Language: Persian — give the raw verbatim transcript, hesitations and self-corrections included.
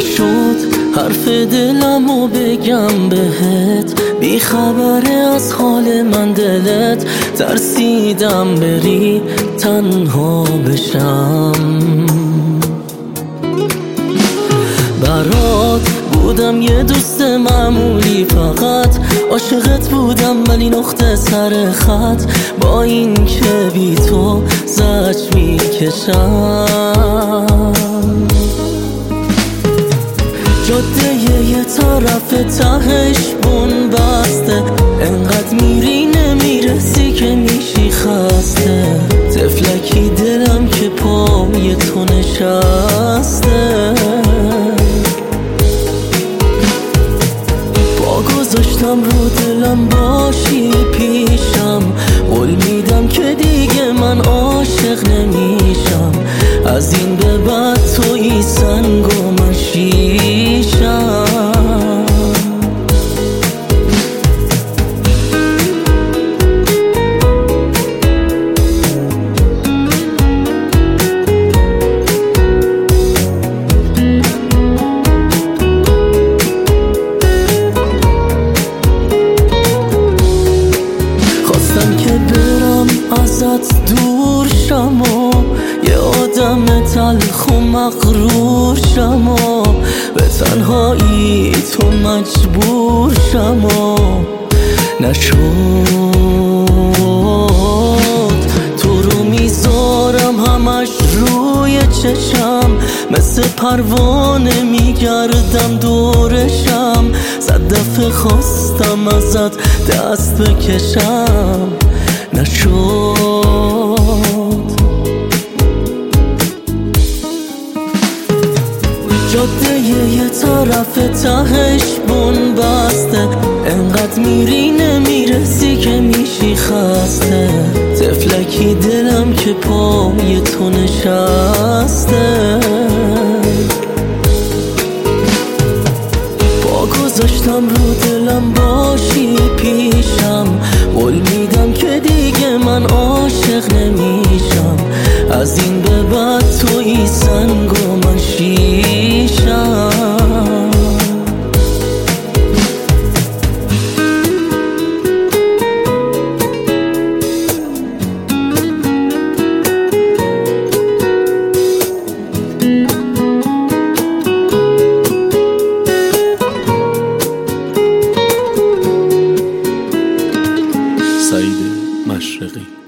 نشد حرف دلمو بگم بهت، بی خبره از حال من دلت، ترسیدم بری تنها بشم. برات بودم یه دوست معمولی، فقط عاشقت بودم ولی نقطه سر خط، با این که بی تو زج میکشم. جاده یه طرف تهش بون بسته، انقدر میری نمیرسی که میشی خسته، طفلکی دلم که پای تو نشسته. پا گذاشتم رو دلم باشی پیشم، قول میدم که دیگه من عاشق نمیشم، از این به بعد تویی سنگ و من شیشم. خواستم که برم ازت دور شم و یه آدم تلخ و مغرور شم و به تنهایی تو مجبور شم و نشد. تو رو میذارم همش روی چشم، مثل پروانه میگردم دورشم، صد دفعه خواستم ازت دست بکشم نشد. جاده یه طرف تهش بون بسته، انقدر میری نمیرسی که میشی خسته، طفلکی دلم که پای تو نشسته. پا گذاشتم رو دلم باشی پیشم، قول میدم که دیگه من عاشق نمیشم، از این به بعد تویی سنگ و من شیشم. سعید مشرقی.